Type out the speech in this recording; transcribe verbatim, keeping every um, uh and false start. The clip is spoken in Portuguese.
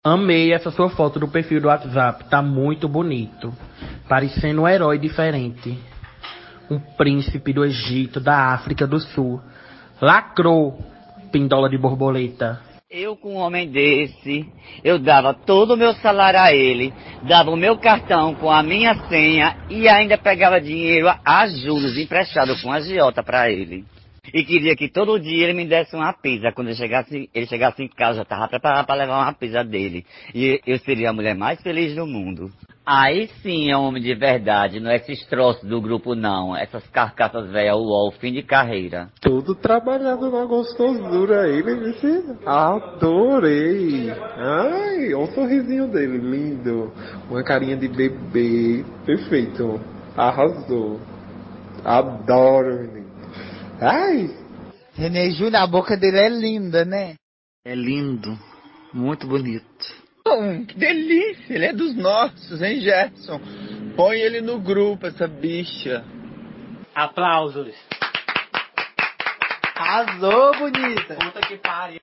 Amei essa sua foto do perfil do WhatsApp, tá muito bonito. Parecendo um herói diferente. Um príncipe do Egito, da África do Sul. Lacrou, pindola de borboleta. Eu com um homem desse, eu dava todo o meu salário a ele, dava o meu cartão com a minha senha e ainda pegava dinheiro a juros emprestado com a agiota para ele. E queria que todo dia ele me desse uma pizza. Quando ele chegasse, ele chegasse em casa, eu já estava preparado para levar uma pizza dele. E eu seria a mulher mais feliz do mundo. Aí sim é um homem de verdade, não é esses troços do grupo não, essas carcaças velhas, uó, fim de carreira. Tudo trabalhado na gostosura, ele disse, adorei. Ai, olha o sorrisinho dele, lindo. Uma carinha de bebê, perfeito. Arrasou. Adoro, menino. Ai! René Júnior, a boca dele é linda, né? É lindo, muito bonito. Oh, que delícia, ele é dos nossos, hein, Gerson? Põe ele no grupo, essa bicha. Aplausos. Arrasou, bonita. Puta que pariu.